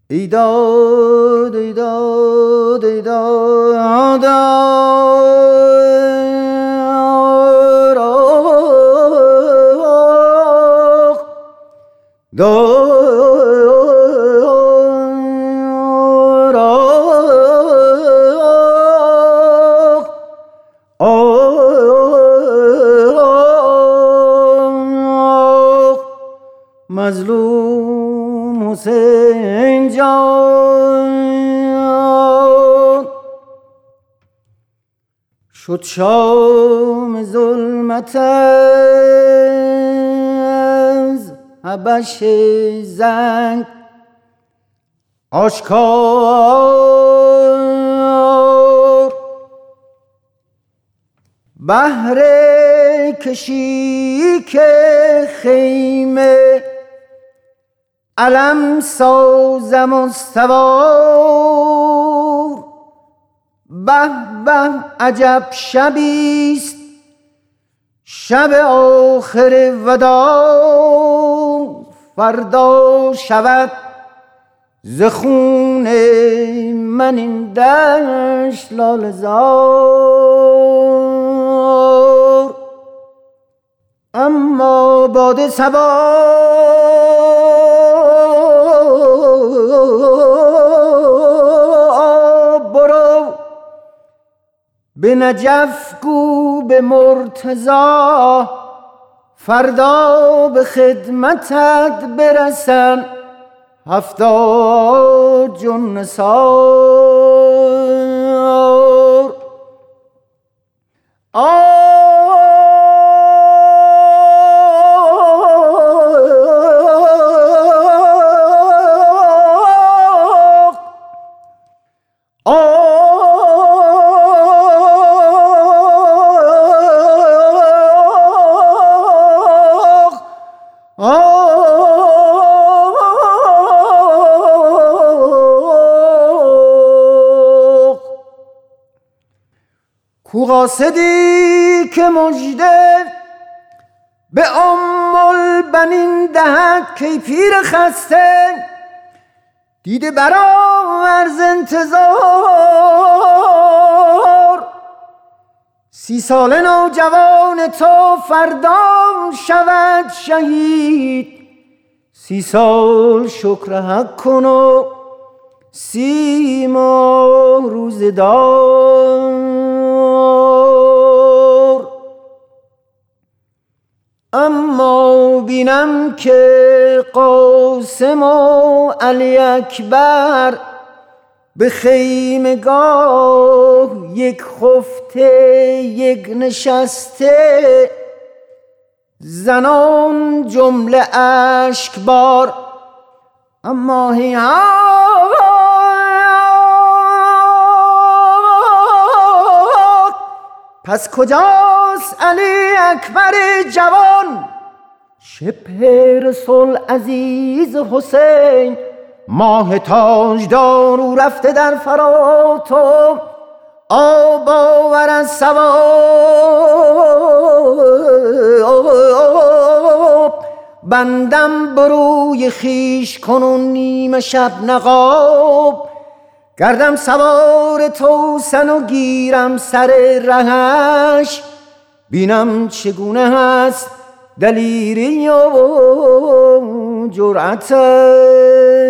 ایداد ایداد ایداد مظلوم حسین جان شد شام ظلمت از حبش زنگ آشکار بهر کشیک خیمه علم سازم و سوار به به عجب شبیست شب آخر وداع فردا شود ز خون من این دشت لاله زار اما باد صبا برو به نجف گو به مرتضی فردا به خدمتت برسن 70 جن نثار کو قاصدی که مژده به ام البنین دهد کی پیر خسته دیده برآورز انتظار 30 ساله نوجوان تو فردا شود شهید 30 سال شکر حق کن و 30 ماه روزه دار اما بینم که قاسم و علی اکبر به خیمگاه یک خفته یک نشسته زنان جمله اشکبار اما پس کجاست علی اکبر جوان شبه رسول عزیز حسین ماه تاجدار او رفته در فرات و آب آور از ثواب بندم بروی خیش کنون نیمه شب نقاب گردم سوار توسن و گیرم سر رهش بینم چگونه هست دلیری و جرأتش